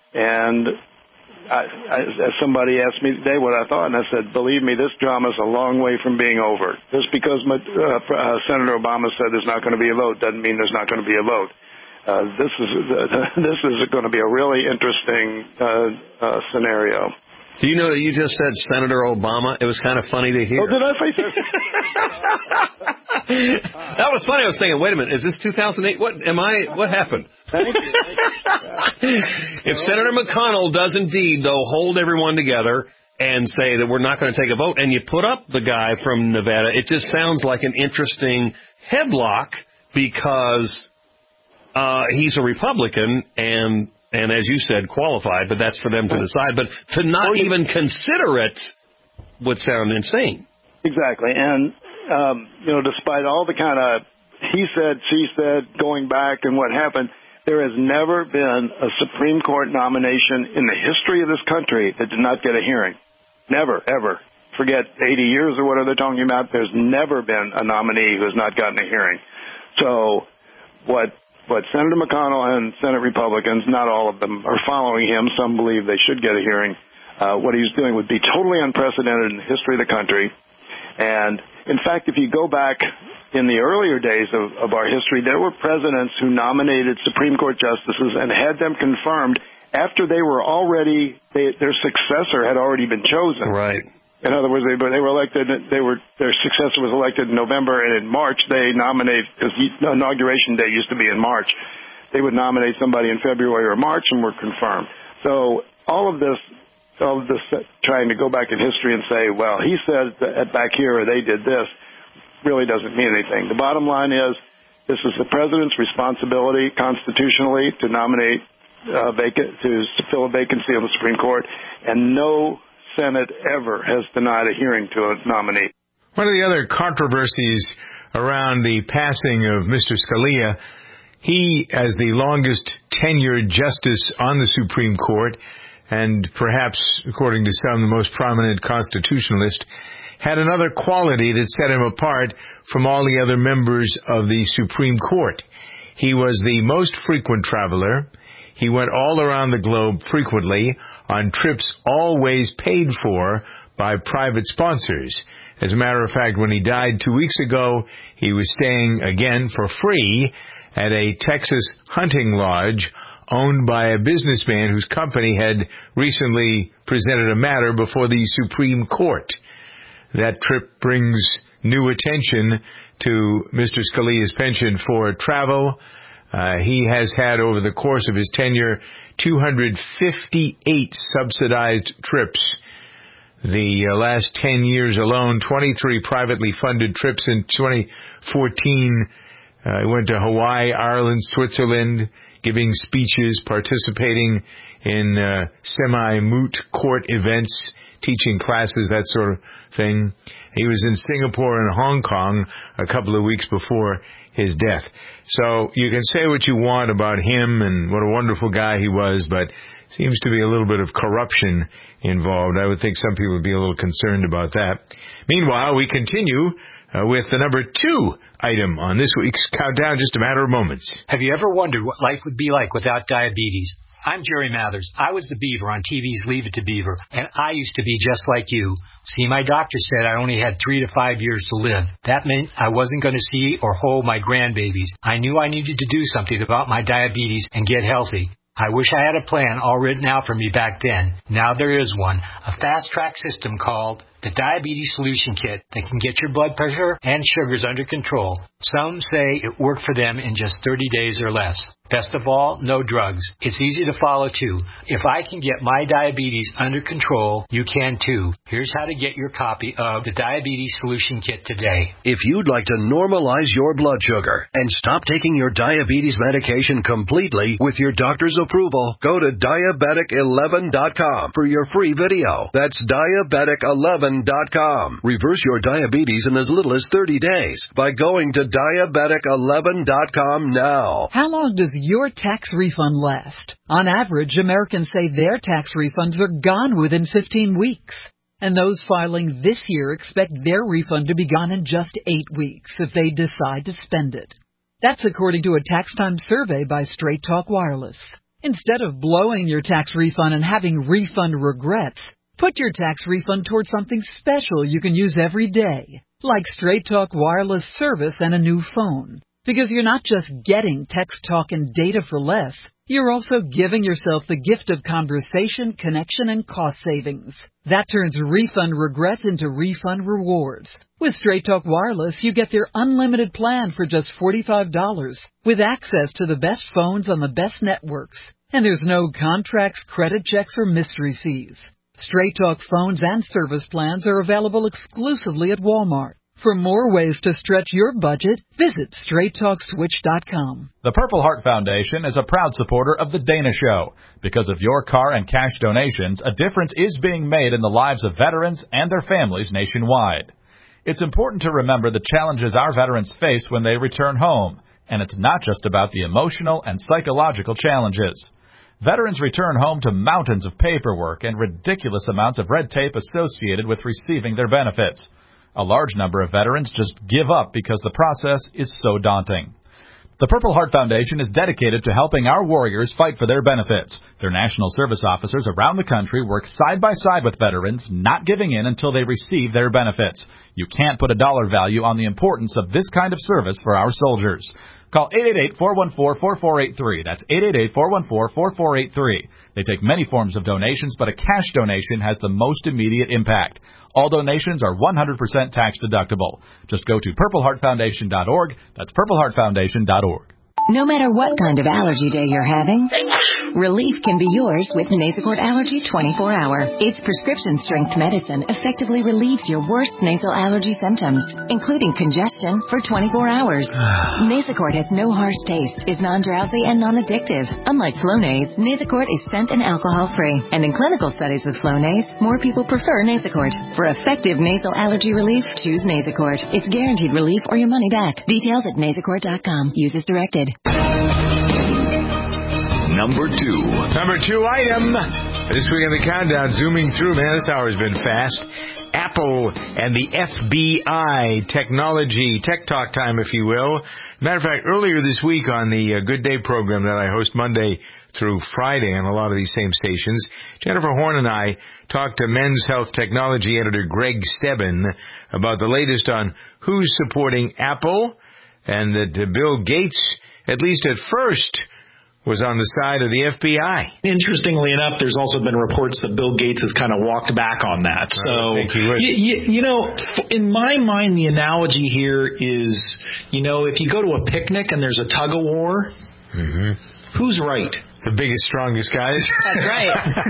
And I, I, as somebody asked me today what I thought, and I said, believe me, this drama is a long way from being over. Just because my, uh, uh, Senator Obama said there's not going to be a vote doesn't mean there's not going to be a vote. Uh, this is uh, this is going to be a really interesting uh, uh, scenario. Do you know that you just said Senator Obama? It was kind of funny to hear. Oh, did I say that? That was funny. I was thinking, wait a minute, is this two thousand eight? What am I? What happened? Thank you. Thank you. If Senator McConnell does indeed, though, hold everyone together and say that we're not going to take a vote, and you put up the guy from Nevada, it just sounds like an interesting headlock because uh, he's a Republican and, and as you said, qualified, but that's for them to decide. But to not even consider it would sound insane. Exactly. And, um, you know, despite all the kind of he said, she said, going back and what happened, there has never been a Supreme Court nomination in the history of this country that did not get a hearing. Never, ever. Forget eighty years or whatever they're talking about. There's never been a nominee who has not gotten a hearing. So what what Senator McConnell and Senate Republicans, not all of them, are following him. Some believe they should get a hearing. Uh, what he's doing would be totally unprecedented in the history of the country. And, in fact, if you go back in the earlier days of, of our history, there were presidents who nominated Supreme Court justices and had them confirmed after they were already, they, their successor had already been chosen. Right. In other words, they, they were elected, they were, their successor was elected in November, and in March they nominate, because the inauguration day used to be in March, they would nominate somebody in February or March and were confirmed. So all of this, all of this trying to go back in history and say, well, he said that back here or they did this, really doesn't mean anything. The bottom line is this is the president's responsibility constitutionally to nominate uh, vacant, to fill a vacancy on the Supreme Court, and no Senate ever has denied a hearing to a nominee. One of the other controversies around the passing of Mister Scalia, he, as the longest tenured justice on the Supreme Court, and perhaps, according to some, the most prominent constitutionalist, had another quality that set him apart from all the other members of the Supreme Court. He was the most frequent traveler. He went all around the globe frequently on trips always paid for by private sponsors. As a matter of fact, when he died two weeks ago, he was staying again for free at a Texas hunting lodge owned by a businessman whose company had recently presented a matter before the Supreme Court. That trip brings new attention to Mister Scalia's penchant for travel. Uh, he has had, over the course of his tenure, two hundred fifty-eight subsidized trips. The uh, last ten years alone, twenty-three privately funded trips. In twenty fourteen, uh, he went to Hawaii, Ireland, Switzerland, giving speeches, participating in uh, semi-moot court events, teaching classes, that sort of thing. He was in Singapore and Hong Kong a couple of weeks before his death. So you can say what you want about him and what a wonderful guy he was, but seems to be a little bit of corruption involved. I would think some people would be a little concerned about that. Meanwhile, we continue uh, with the number two item on this week's countdown, just a matter of moments. Have you ever wondered what life would be like without diabetes? I'm Jerry Mathers. I was the Beaver on T V's Leave It to Beaver, and I used to be just like you. See, my doctor said I only had three to five years to live. That meant I wasn't going to see or hold my grandbabies. I knew I needed to do something about my diabetes and get healthy. I wish I had a plan all written out for me back then. Now there is one, a fast-track system called the Diabetes Solution Kit that can get your blood pressure and sugars under control. Some say it worked for them in just thirty days or less. Best of all, no drugs. It's easy to follow, too. If I can get my diabetes under control, you can, too. Here's how to get your copy of the Diabetes Solution Kit today. If you'd like to normalize your blood sugar and stop taking your diabetes medication completely with your doctor's approval, go to diabetic eleven dot com for your free video. That's diabetic eleven dot com. Reverse your diabetes in as little as thirty days by going to diabetic eleven dot com now. How long does your tax refund last? On average, Americans say their tax refunds are gone within fifteen weeks. And those filing this year expect their refund to be gone in just eight weeks if they decide to spend it. That's according to a tax time survey by Straight Talk Wireless. Instead of blowing your tax refund and having refund regrets, put your tax refund towards something special you can use every day, like Straight Talk Wireless service and a new phone. Because you're not just getting text, talk, and data for less, you're also giving yourself the gift of conversation, connection, and cost savings. That turns refund regrets into refund rewards. With Straight Talk Wireless, you get their unlimited plan for just forty-five dollars, with access to the best phones on the best networks. And there's no contracts, credit checks, or mystery fees. Straight Talk phones and service plans are available exclusively at Walmart. For more ways to stretch your budget, visit straight talk switch dot com. The Purple Heart Foundation is a proud supporter of The Dana Show. Because of your car and cash donations, a difference is being made in the lives of veterans and their families nationwide. It's important to remember the challenges our veterans face when they return home, and it's not just about the emotional and psychological challenges. Veterans return home to mountains of paperwork and ridiculous amounts of red tape associated with receiving their benefits. A large number of veterans just give up because the process is so daunting. The Purple Heart Foundation is dedicated to helping our warriors fight for their benefits. Their national service officers around the country work side by side with veterans, not giving in until they receive their benefits. You can't put a dollar value on the importance of this kind of service for our soldiers. Call eight eight eight, four one four, four four eight three. That's eight eight eight, four one four, four four eight three. They take many forms of donations, but a cash donation has the most immediate impact. All donations are one hundred percent tax deductible. Just go to purple heart foundation dot org. That's purple heart foundation dot org. No matter what kind of allergy day you're having, relief can be yours with Nasacort Allergy twenty-four hour. Its prescription-strength medicine effectively relieves your worst nasal allergy symptoms, including congestion, for twenty-four hours. Nasacort has no harsh taste, is non-drowsy, and non-addictive. Unlike Flonase, Nasacort is scent and alcohol-free. And in clinical studies with Flonase, more people prefer Nasacort. For effective nasal allergy relief, choose Nasacort. It's guaranteed relief or your money back. Details at nasacort dot com. Use as directed. Number two. Number two item. This week on the countdown, zooming through, man, this hour's been fast. Apple and the F B I, technology, tech talk time, if you will. Matter of fact, earlier this week on the uh, Good Day program that I host Monday through Friday on a lot of these same stations, Jennifer Horn and I talked to Men's Health Technology editor Greg Stebbin about the latest on who's supporting Apple, and that uh, Bill Gates, at least at first, was on the side of the F B I. Interestingly enough, there's also been reports that Bill Gates has kind of walked back on that. So, you, you, you know, in my mind, the analogy here is, you know, if you go to a picnic and there's a tug-of-war, mm-hmm. who's right? The biggest, strongest guys. That's right.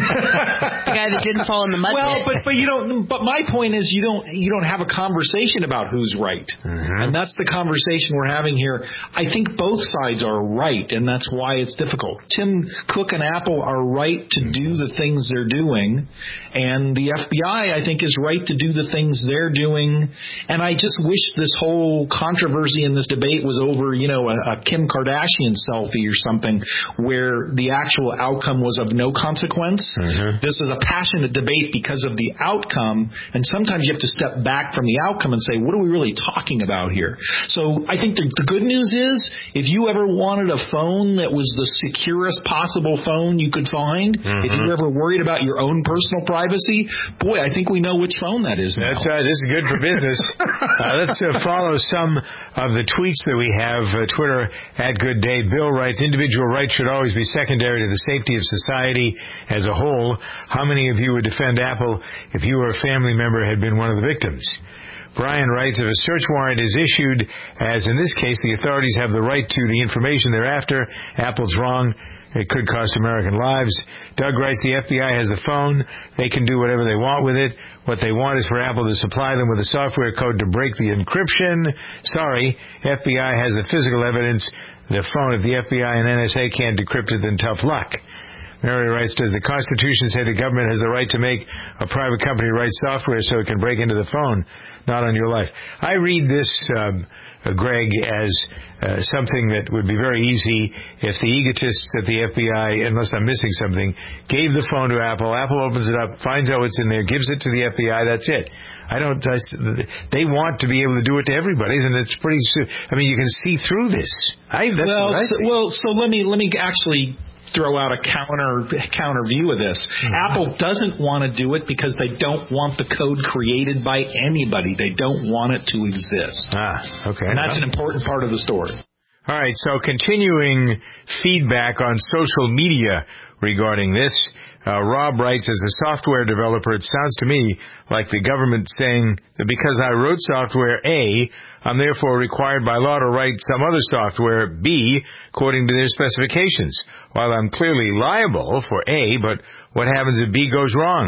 The guy that didn't fall in the mud well, pit. but but you don't. But my point is, you don't you don't have a conversation about who's right, mm-hmm. and that's the conversation we're having here. I think both sides are right, and that's why it's difficult. Tim Cook and Apple are right to do the things they're doing, and the F B I, I think, is right to do the things they're doing. And I just wish this whole controversy in this debate was over, you know, a, a Kim Kardashian selfie or something, where the The actual outcome was of no consequence. Mm-hmm. This is a passionate debate because of the outcome, and sometimes you have to step back from the outcome and say, what are we really talking about here? So I think the, the good news is, if you ever wanted a phone that was the securest possible phone you could find, mm-hmm. if you were ever worried about your own personal privacy, boy, I think we know which phone that is now. That's uh, this is good for business. uh, let's uh, follow some of the tweets that we have. Uh, Twitter at Good Day. Bill writes, individual rights should always be secondary to the safety of society as a whole. How many of you would defend Apple if you or a family member had been one of the victims? Brian writes, if a search warrant is issued, as in this case, the authorities have the right to the information thereafter, Apple's wrong. It could cost American lives. Doug writes, the F B I has a phone. They can do whatever they want with it. What they want is for Apple to supply them with a software code to break the encryption. Sorry, F B I has the physical evidence. The phone, if the F B I and N S A can't decrypt it, then tough luck. Mary writes, does the Constitution say the government has the right to make a private company write software so it can break into the phone? Not on your life. I read this, um, uh, Greg, as uh, something that would be very easy if the egotists at the F B I, unless I'm missing something, gave the phone to Apple. Apple opens it up, finds out what's in there, gives it to the F B I. That's it. I don't. I, they want to be able to do it to everybody, and it's pretty. I mean, you can see through this. I, that's well, what I so, think. well, so let me let me actually throw out a counter counter view of this. Mm-hmm. Apple doesn't want to do it because they don't want the code created by anybody. They don't want it to exist. Ah, okay. And that's an important part of the story. All right, so continuing feedback on social media regarding this. Uh, Rob writes, as a software developer, it sounds to me like the government saying that because I wrote software A, I'm therefore required by law to write some other software B according to their specifications. While I'm clearly liable for A, but what happens if B goes wrong?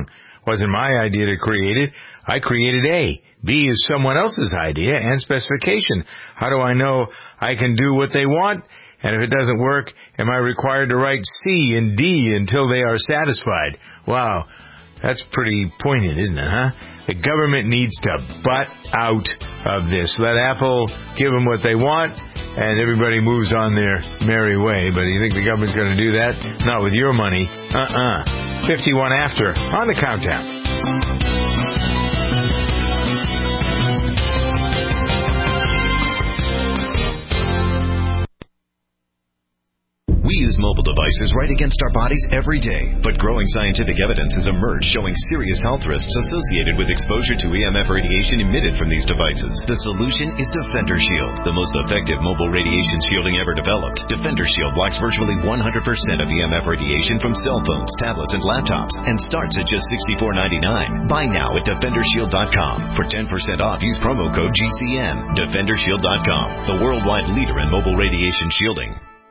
Wasn't my idea to create it. I created A. B is someone else's idea and specification. How do I know I can do what they want? And if it doesn't work, am I required to write C and D until they are satisfied? Wow, that's pretty poignant, isn't it, huh? The government needs to butt out of this. Let Apple give them what they want, and everybody moves on their merry way. But you think the government's going to do that? Not with your money. Uh-uh. fifty-one after on the countdown. We use mobile devices right against our bodies every day, but growing scientific evidence has emerged showing serious health risks associated with exposure to E M F radiation emitted from these devices. The solution is Defender Shield, the most effective mobile radiation shielding ever developed. Defender Shield blocks virtually one hundred percent of E M F radiation from cell phones, tablets, and laptops, and starts at just sixty-four ninety-nine. Buy now at defender shield dot com. For ten percent off, use promo code G C M. defender shield dot com, the worldwide leader in mobile radiation shielding.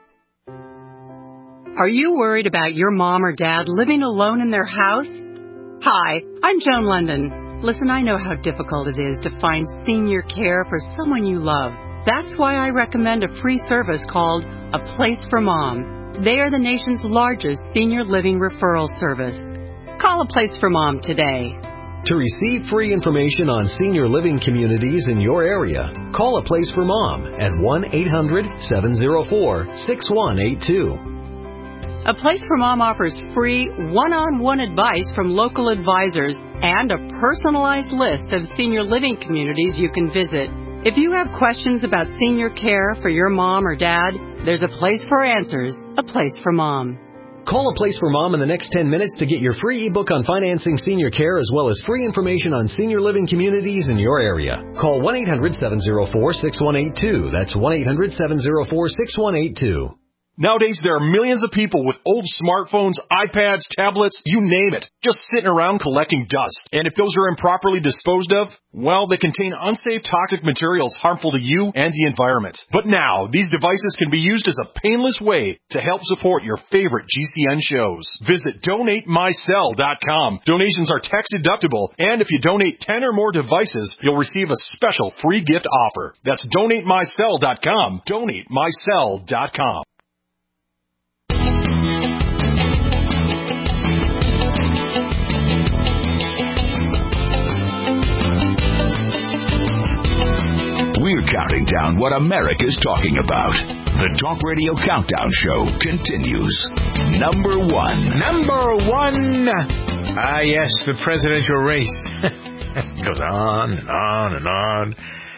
Are you worried about your mom or dad living alone in their house? Hi, I'm Joan London. Listen, I know how difficult it is to find senior care for someone you love. That's why I recommend a free service called A Place for Mom. They are the nation's largest senior living referral service. Call A Place for Mom today. To receive free information on senior living communities in your area, call A Place for Mom at one eight hundred seven oh four six one eight two. A Place for Mom offers free one-on-one advice from local advisors and a personalized list of senior living communities you can visit. If you have questions about senior care for your mom or dad, there's a place for answers, A Place for Mom. Call A Place for Mom in the next ten minutes to get your free ebook on financing senior care as well as free information on senior living communities in your area. Call one eight hundred seven oh four six one eight two. That's one eight hundred seven oh four six one eight two. Nowadays, there are millions of people with old smartphones, iPads, tablets, you name it, just sitting around collecting dust. And if those are improperly disposed of, well, they contain unsafe toxic materials harmful to you and the environment. But now, these devices can be used as a painless way to help support your favorite G C N shows. Visit donate my cell dot com. Donations are tax deductible, and if you donate ten or more devices, you'll receive a special free gift offer. That's donate my cell dot com. donate my cell dot com. We're counting down what America's talking about. The Talk Radio Countdown Show continues. Number one. Number one. Ah, yes, the presidential race. Goes on and on and on.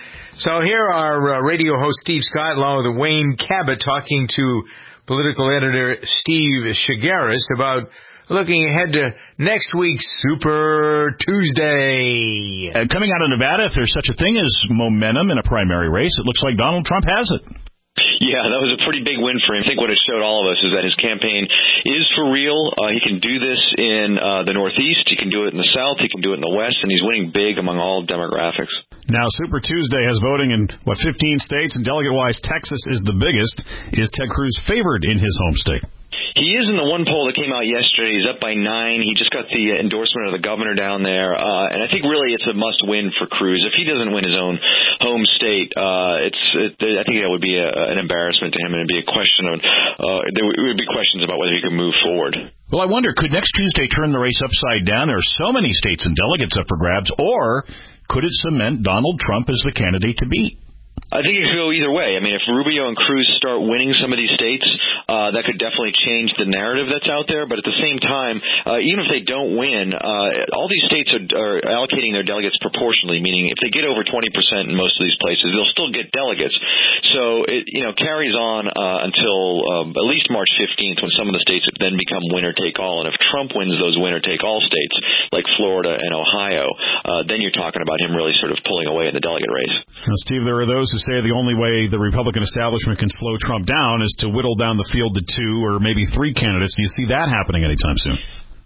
So here are uh, radio host Steve Scott along with Wayne Cabot talking to political editor Steve Shigaris about looking ahead to next week's Super Tuesday. Uh, coming out of Nevada, if there's such a thing as momentum in a primary race, it looks like Donald Trump has it. Yeah, that was a pretty big win for him. I think what it showed all of us is that his campaign is for real. Uh, he can do this in uh, the Northeast. He can do it in the South. He can do it in the West. And he's winning big among all demographics. Now, Super Tuesday has voting in, what, fifteen states, and delegate-wise, Texas is the biggest. Is Ted Cruz favored in his home state? He is in the one poll that came out yesterday. He's up by nine. He just got the endorsement of the governor down there. Uh, and I think really it's a must-win for Cruz. If he doesn't win his own home state, uh, it's it, I think that would be a, an embarrassment to him, and it'd be a question of uh, there would be questions about whether he could move forward. Well, I wonder, could next Tuesday turn the race upside down? There are so many states and delegates up for grabs, or could it cement Donald Trump as the candidate to beat? I think it could go either way. I mean, if Rubio and Cruz start winning some of these states, uh, that could definitely change the narrative that's out there. But at the same time, uh, even if they don't win, uh, all these states are, are allocating their delegates proportionally, meaning if they get over twenty percent in most of these places, they'll still get delegates. So it, you know, carries on uh, until um, at least March fifteenth, when some of the states would then become winner-take-all. And if Trump wins those winner-take-all states, like Florida and Ohio, uh, then you're talking about him really sort of pulling away in the delegate race. Now, Steve, there are those who say the only way the Republican establishment can slow Trump down is to whittle down the field to two or maybe three candidates. Do you see that happening anytime soon?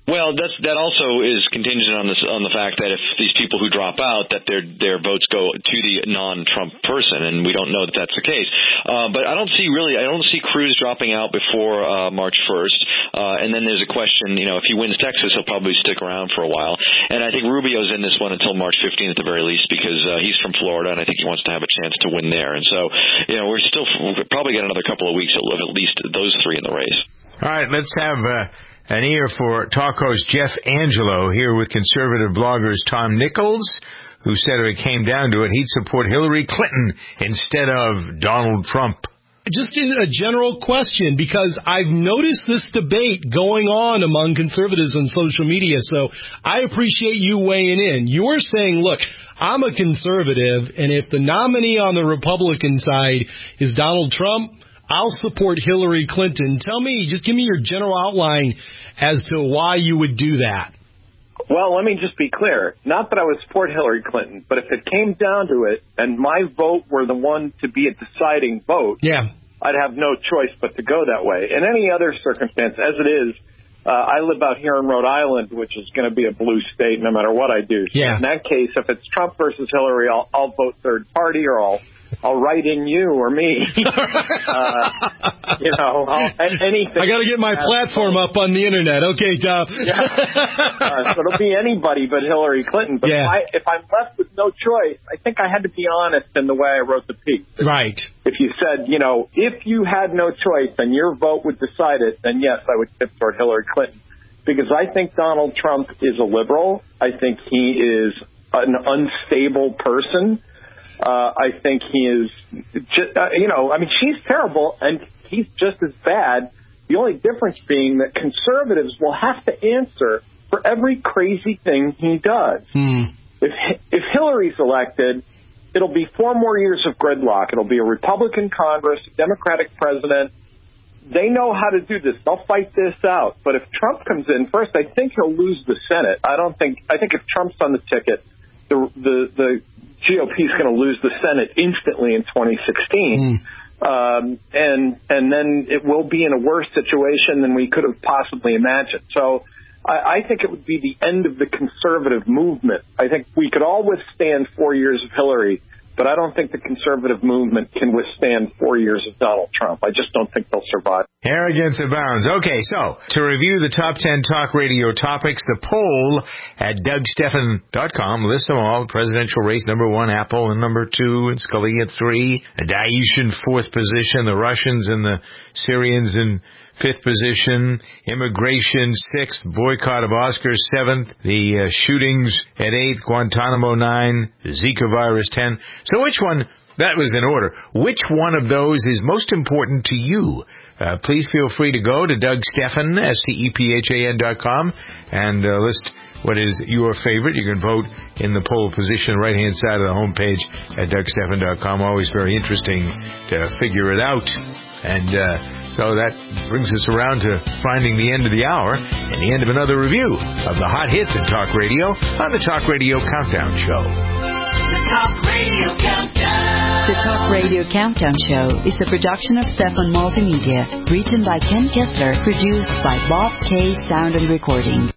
Well, that's, that also is contingent on this, on the fact that if these people who drop out, that their their votes go to the non-Trump person, and we don't know that that's the case. Uh, but I don't see really, I don't see Cruz dropping out before uh, March first. Uh, and then there's a question, you know, if he wins Texas, he'll probably stick around for a while. And I think Rubio's in this one until March fifteenth at the very least, because uh, he's from Florida, and I think he wants to have a chance to win there. And so, you know, we're still we've probably got another couple of weeks of at least those three in the race. All right, let's have uh, an ear for talk host Jeff Angelo here with conservative bloggers Tom Nichols, who said if it came down to it, he'd support Hillary Clinton instead of Donald Trump. Just a general question, because I've noticed this debate going on among conservatives on social media, so I appreciate you weighing in. You're saying, look, I'm a conservative, and if the nominee on the Republican side is Donald Trump, I'll support Hillary Clinton. Tell me, just give me your general outline as to why you would do that. Well, let me just be clear. Not that I would support Hillary Clinton, but if it came down to it and my vote were the one to be a deciding vote, yeah, I'd have no choice but to go that way. In any other circumstance, as it is, uh, I live out here in Rhode Island, which is going to be a blue state no matter what I do. So yeah. In that case, if it's Trump versus Hillary, I'll, I'll vote third party, or I'll I'll write in you or me. uh, you know, I'll, anything. I got to get my platform up on the internet. Okay, Tom. yeah. uh, so it'll be anybody but Hillary Clinton. But yeah. if, I, if I'm left with no choice, I think I had to be honest in the way I wrote the piece. If, right. If you said, you know, if you had no choice and your vote would decide it, then yes, I would tip toward Hillary Clinton. Because I think Donald Trump is a liberal. I think he is an unstable person. Uh, I think he is, just, uh, you know, I mean, she's terrible and he's just as bad. The only difference being that conservatives will have to answer for every crazy thing he does. Hmm. If if Hillary's elected, it'll be four more years of gridlock. It'll be a Republican Congress, a Democratic president. They know how to do this. They'll fight this out. But if Trump comes in first, I think he'll lose the Senate. I don't think, I think if Trump's on the ticket, the the, the G O P is going to lose the Senate instantly in twenty sixteen. Mm. Um, and and then it will be in a worse situation than we could have possibly imagined. So I, I think it would be the end of the conservative movement. I think we could all withstand four years of Hillary, but I don't think the conservative movement can withstand four years of Donald Trump. I just don't think they'll survive. Arrogance abounds. Okay, so to review the top ten talk radio topics, the poll at Doug Stephan dot com lists them all. Presidential race, number one, Apple, and number two, and Scalia at three. Daesh in fourth position, the Russians and the Syrians in fifth position, immigration sixth, boycott of Oscars seventh, the uh, shootings at eighth, Guantanamo nine, the Zika virus ten. So which one, that was in order, which one of those is most important to you? Uh, please feel free to go to Doug Stephan, S T E P H A N dot com, and uh, list what is your favorite. You can vote in the poll position right-hand side of the homepage at Doug Stephan dot com. Always very interesting to figure it out. And uh, so that brings us around to finding the end of the hour and the end of another review of the hot hits in talk radio on the Talk Radio Countdown Show. The Talk Radio Countdown. The Talk Radio Countdown Show is a production of Stefan Multimedia, written by Ken Kessler, produced by Bob K. Sound and Recording.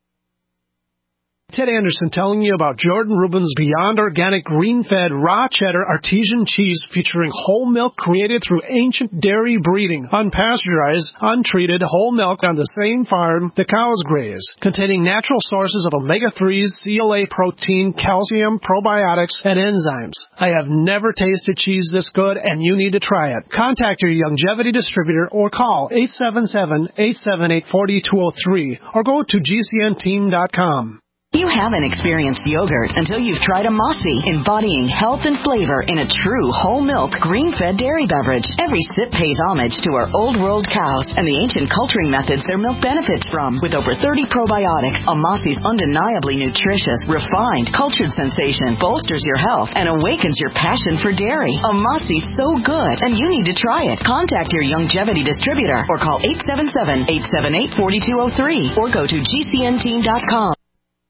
Ted Anderson telling you about Jordan Rubin's Beyond Organic Green-Fed Raw Cheddar Artesian Cheese featuring whole milk created through ancient dairy breeding, unpasteurized, untreated whole milk on the same farm the cows graze, containing natural sources of omega threes, C L A protein, calcium, probiotics, and enzymes. I have never tasted cheese this good, and you need to try it. Contact your Youngevity distributor or call eight seven seven, eight seven eight, four two zero three or go to G C N team dot com. You haven't experienced yogurt until you've tried a Mossy, embodying health and flavor in a true whole milk, green-fed dairy beverage. Every sip pays homage to our old world cows and the ancient culturing methods their milk benefits from. With over thirty probiotics, a Mossy's undeniably nutritious, refined, cultured sensation bolsters your health and awakens your passion for dairy. A Mossy's so good, and you need to try it. Contact your Youngevity distributor or call eight seven seven, eight seven eight, four two zero three or go to G C N team dot com.